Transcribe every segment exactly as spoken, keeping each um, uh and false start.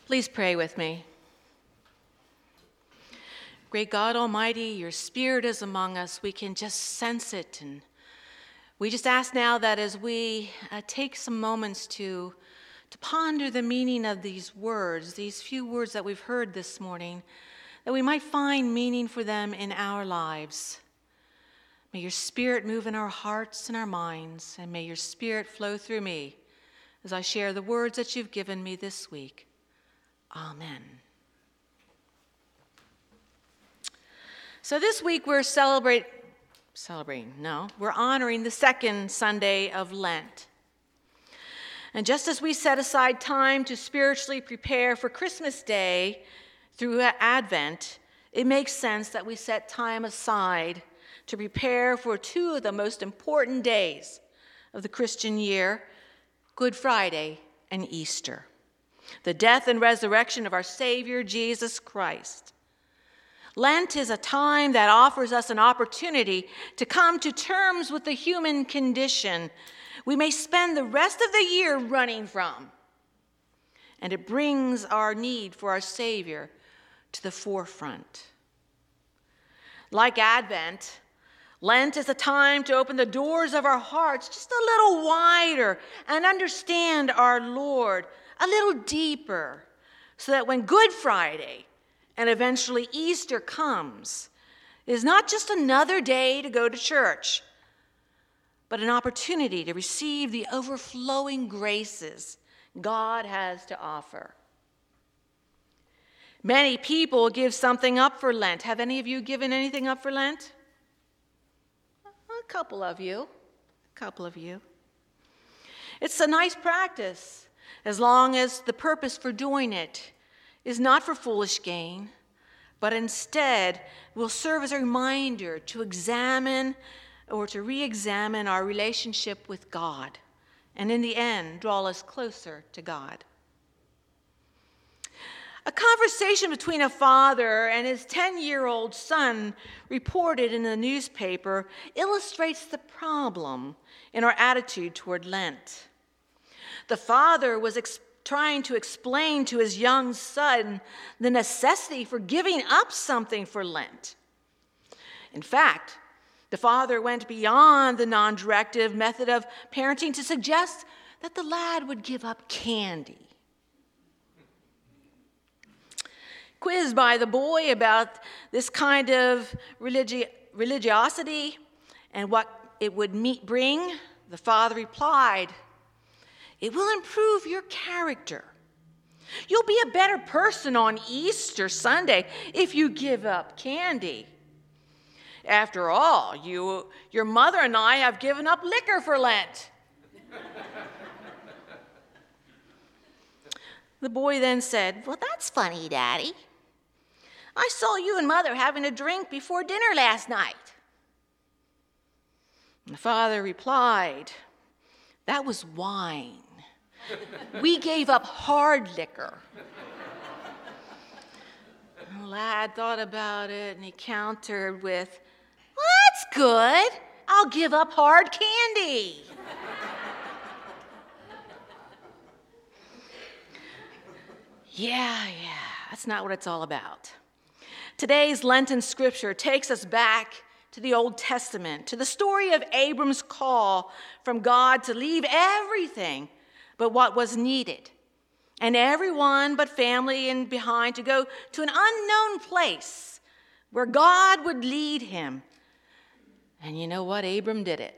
Please pray with me. Great God Almighty, your Spirit is among us. We can just sense it. And we just ask now that as we uh, take some moments to, to ponder the meaning of these words, these few words that we've heard this morning, that we might find meaning for them in our lives. May your Spirit move in our hearts and our minds, and may your Spirit flow through me as I share the words that you've given me this week. Amen. So this week we're celebrate, celebrating, no, we're honoring the second Sunday of Lent. And just as we set aside time to spiritually prepare for Christmas Day through Advent, it makes sense that we set time aside to prepare for two of the most important days of the Christian year, Good Friday and Easter, the death and resurrection of our Savior, Jesus Christ. Lent is a time that offers us an opportunity to come to terms with the human condition we may spend the rest of the year running from. And it brings our need for our Savior to the forefront. Like Advent, Lent is a time to open the doors of our hearts just a little wider and understand our Lord a little deeper, so that when Good Friday and eventually Easter comes, it is not just another day to go to church, but an opportunity to receive the overflowing graces God has to offer. Many people give something up for Lent. Have any of you given anything up for Lent? A couple of you. A couple of you. It's a nice practice, as long as the purpose for doing it is not for foolish gain, but instead will serve as a reminder to examine or to re-examine our relationship with God, and in the end, draw us closer to God. A conversation between a father and his ten-year-old son reported in the newspaper illustrates the problem in our attitude toward Lent. The father was ex- trying to explain to his young son the necessity for giving up something for Lent. In fact, the father went beyond the non-directive method of parenting to suggest that the lad would give up candy. Quizzed by the boy about this kind of religi- religiosity and what it would meet, bring, the father replied, "It will improve your character. You'll be a better person on Easter Sunday if you give up candy. After all, you, your mother and I have given up liquor for Lent." The boy then said, "Well, that's funny, Daddy. I saw you and Mother having a drink before dinner last night." And the father replied, "That was wine. We gave up hard liquor." And the lad thought about it and he countered with, "Well, that's good. I'll give up hard candy." Yeah, yeah, that's not what it's all about. Today's Lenten scripture takes us back to the Old Testament, to the story of Abram's call from God to leave everything but what was needed, and everyone but family and behind to go to an unknown place where God would lead him. And you know what? Abram did it.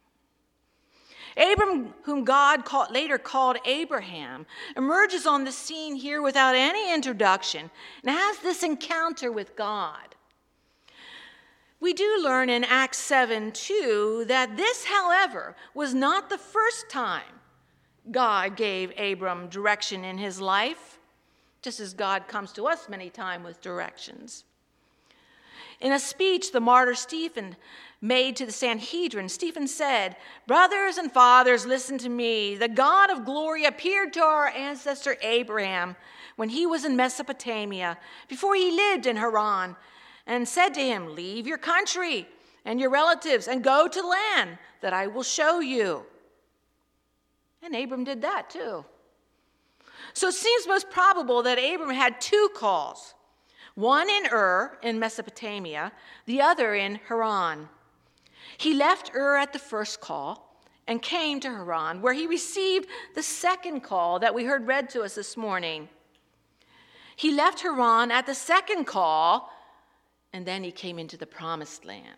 Abram, whom God called, later called Abraham, emerges on the scene here without any introduction and has this encounter with God. We do learn in Acts seven two that this, however, was not the first time God gave Abram direction in his life, just as God comes to us many times with directions. In a speech the martyr Stephen made to the Sanhedrin, Stephen said, "Brothers and fathers, listen to me. The God of glory appeared to our ancestor Abraham when he was in Mesopotamia, before he lived in Haran, and said to him, 'Leave your country and your relatives and go to the land that I will show you.'" And Abram did that too. So it seems most probable that Abram had two calls, one in Ur in Mesopotamia, the other in Haran. He left Ur at the first call and came to Haran, where he received the second call that we heard read to us this morning. He left Haran at the second call, and then he came into the promised land.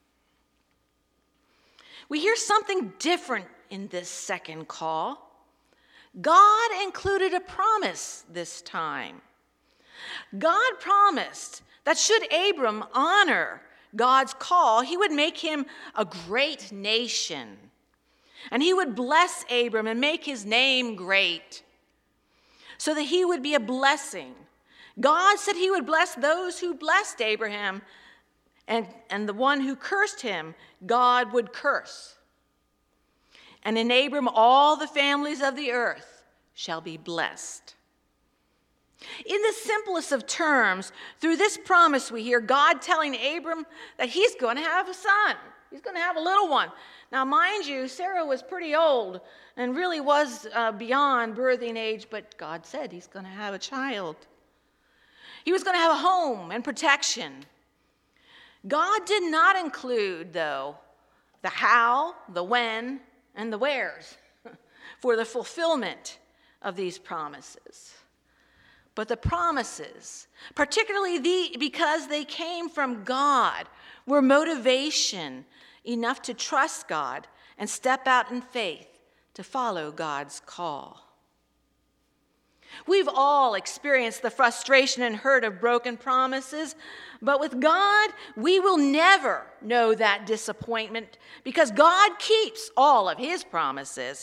We hear something different in this second call. God included a promise this time. God promised that should Abram honor God's call, he would make him a great nation. And he would bless Abram and make his name great so that he would be a blessing. God said he would bless those who blessed Abraham, and, and the one who cursed him, God would curse. And in Abram, all the families of the earth shall be blessed. In the simplest of terms, through this promise we hear God telling Abram that he's going to have a son. He's going to have a little one. Now, mind you, Sarah was pretty old and really was uh, beyond birthing age, but God said he's going to have a child. He was going to have a home and protection. God did not include, though, the how, the when, and the wheres for the fulfillment of these promises. But the promises, particularly the, because they came from God, were motivation enough to trust God and step out in faith to follow God's call. We've all experienced the frustration and hurt of broken promises, but with God, we will never know that disappointment because God keeps all of his promises.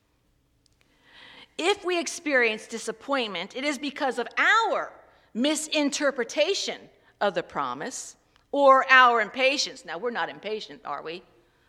If we experience disappointment, it is because of our misinterpretation of the promise or our impatience. Now, we're not impatient, are we?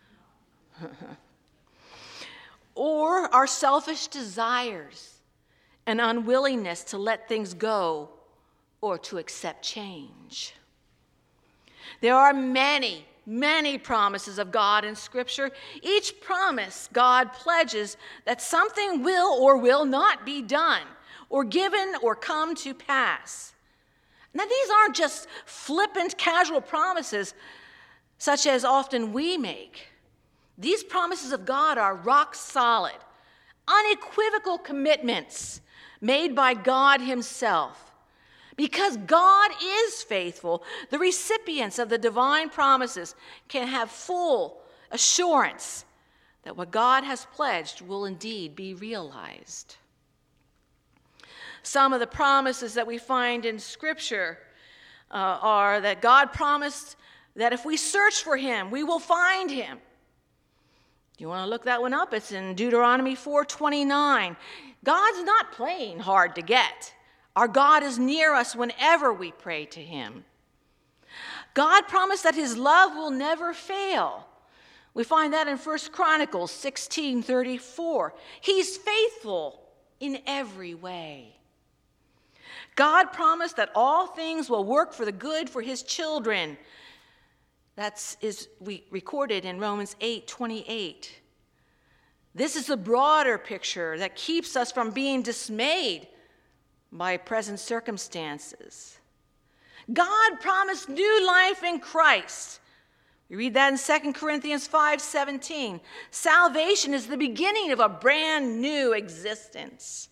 Or our selfish desires and unwillingness to let things go or to accept change. There are many, many promises of God in Scripture. Each promise, God pledges that something will or will not be done, or given or come to pass. Now, these aren't just flippant, casual promises, such as often we make. These promises of God are rock solid, unequivocal commitments made by God himself. Because God is faithful, the recipients of the divine promises can have full assurance that what God has pledged will indeed be realized. Some of the promises that we find in Scripture uh, are that God promised that if we search for him, we will find him. You want to look that one up? It's in Deuteronomy four twenty-nine. God's not playing hard to get. Our God is near us whenever we pray to him. God promised that his love will never fail. We find that in First Chronicles sixteen thirty-four. He's faithful in every way. God promised that all things will work for the good for his children. That's is we recorded in Romans eight twenty-eight. This is the broader picture that keeps us from being dismayed by present circumstances. God promised new life in Christ. We read that in Second Corinthians five seventeen. Salvation is the beginning of a brand new existence.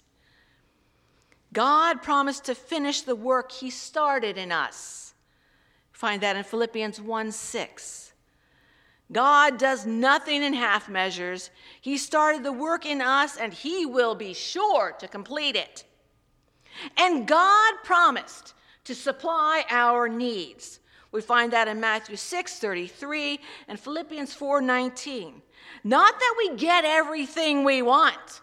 God promised to finish the work he started in us. Find that in Philippians one six. God does nothing in half measures. He started the work in us, and he will be sure to complete it. And God promised to supply our needs. We find that in Matthew six thirty-three and Philippians four nineteen. Not that we get everything we want,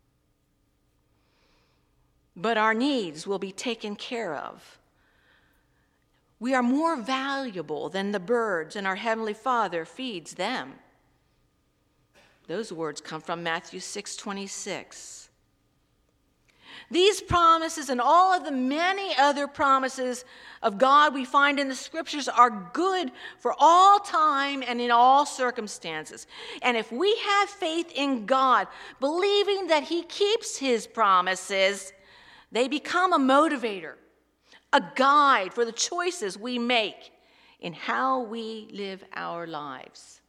but our needs will be taken care of. We are more valuable than the birds, and our Heavenly Father feeds them. Those words come from Matthew six twenty-six. These promises and all of the many other promises of God we find in the scriptures are good for all time and in all circumstances. And if we have faith in God, believing that he keeps his promises, they become a motivator, a guide for the choices we make in how we live our lives.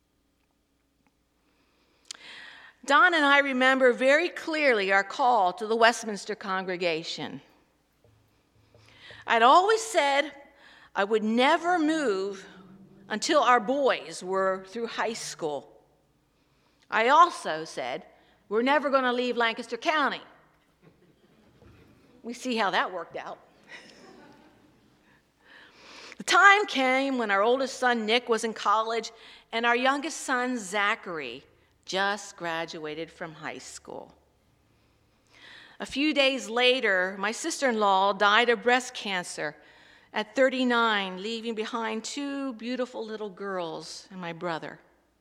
Don and I remember very clearly our call to the Westminster congregation. I'd always said I would never move until our boys were through high school. I also said we're never going to leave Lancaster County. We see how that worked out. The time came when our oldest son, Nick, was in college, and our youngest son, Zachary, just graduated from high school. A few days later, my sister-in-law died of breast cancer at thirty-nine, leaving behind two beautiful little girls and my brother.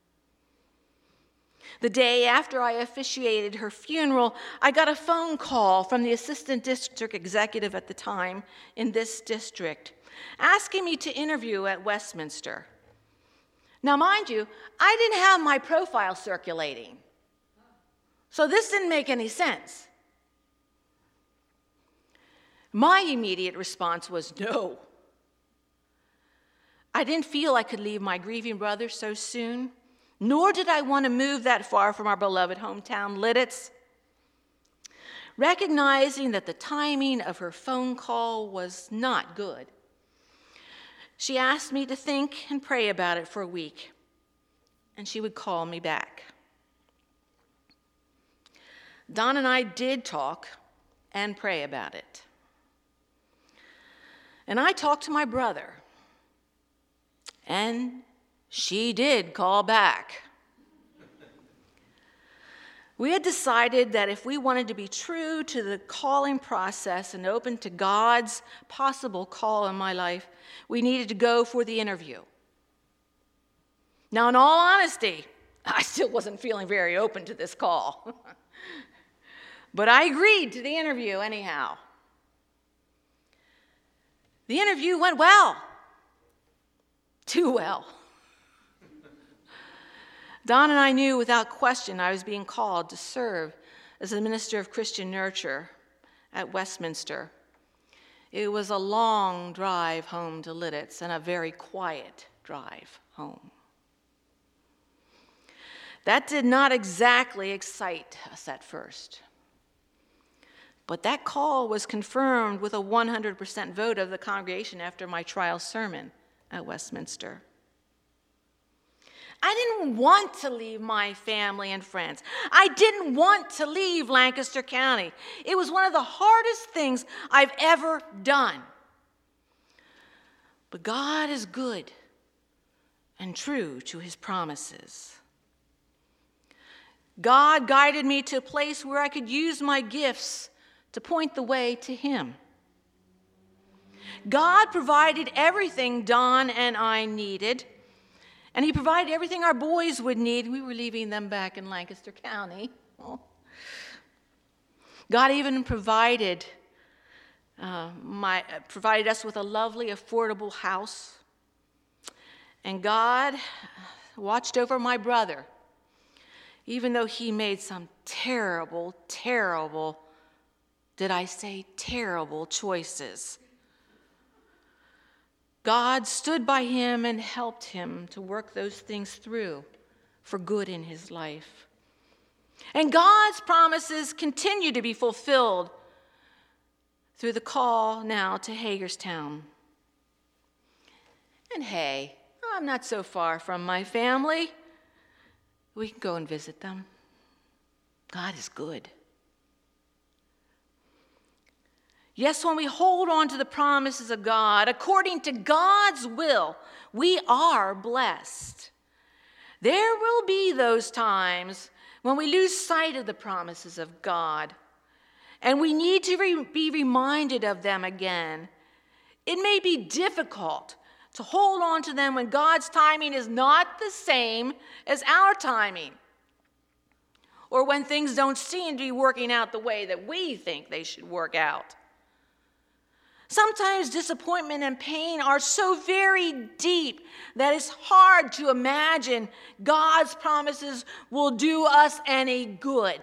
The day after I officiated her funeral, I got a phone call from the assistant district executive at the time in this district, asking me to interview at Westminster. Now, mind you, I didn't have my profile circulating, so this didn't make any sense. My immediate response was no. I didn't feel I could leave my grieving brother so soon, nor did I want to move that far from our beloved hometown, Lidditz. Recognizing that the timing of her phone call was not good, she asked me to think and pray about it for a week, and she would call me back. Don and I did talk and pray about it. And I talked to my brother, and she did call back. We had decided that if we wanted to be true to the calling process and open to God's possible call in my life, we needed to go for the interview. Now, in all honesty, I still wasn't feeling very open to this call. But I agreed to the interview anyhow. The interview went well. Too well. Don and I knew without question I was being called to serve as a minister of Christian nurture at Westminster. It was a long drive home to Lidditz and a very quiet drive home. That did not exactly excite us at first. But that call was confirmed with a one hundred percent vote of the congregation after my trial sermon at Westminster. I didn't want to leave my family and friends. I didn't want to leave Lancaster County. It was one of the hardest things I've ever done. But God is good and true to his promises. God guided me to a place where I could use my gifts to point the way to him. God provided everything Don and I needed, and he provided everything our boys would need. We were leaving them back in Lancaster County. Oh. God even provided uh, my uh, provided us with a lovely, affordable house. And God watched over my brother, even though he made some terrible, terrible, did I say terrible choices. God stood by him and helped him to work those things through for good in his life. And God's promises continue to be fulfilled through the call now to Hagerstown. And hey, I'm not so far from my family. We can go and visit them. God is good. Yes, when we hold on to the promises of God, according to God's will, we are blessed. There will be those times when we lose sight of the promises of God, and we need to re- be reminded of them again. It may be difficult to hold on to them when God's timing is not the same as our timing. or when things don't seem to be working out the way that we think they should work out. Sometimes disappointment and pain are so very deep that it's hard to imagine God's promises will do us any good.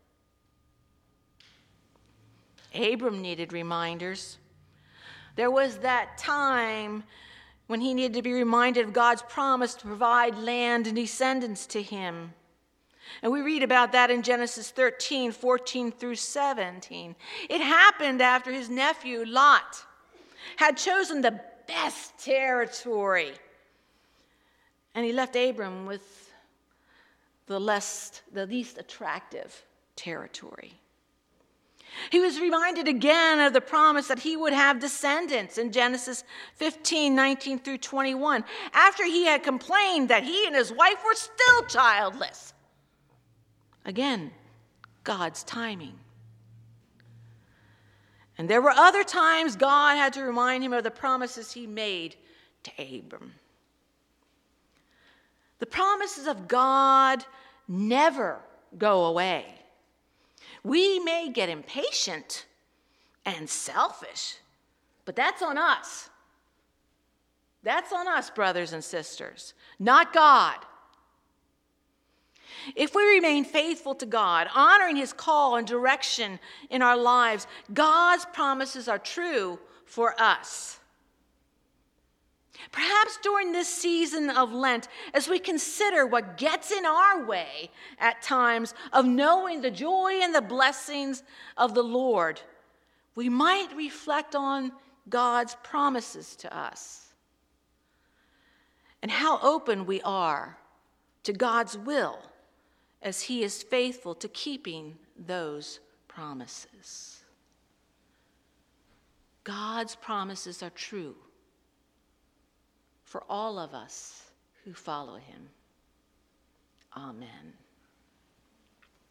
Abram needed reminders. There was that time when he needed to be reminded of God's promise to provide land and descendants to him. And we read about that in Genesis thirteen, fourteen through seventeen. It happened after his nephew Lot had chosen the best territory. And he left Abram with the less, the least attractive territory. He was reminded again of the promise that he would have descendants in Genesis fifteen, nineteen through twenty-one, after he had complained that he and his wife were still childless. Again, God's timing. And there were other times God had to remind him of the promises he made to Abram. The promises of God never go away. We may get impatient and selfish, but that's on us. That's on us, brothers and sisters, not God. If we remain faithful to God, honoring his call and direction in our lives, God's promises are true for us. Perhaps during this season of Lent, as we consider what gets in our way at times of knowing the joy and the blessings of the Lord, we might reflect on God's promises to us and how open we are to God's will as he is faithful to keeping those promises. God's promises are true for all of us who follow him. Amen.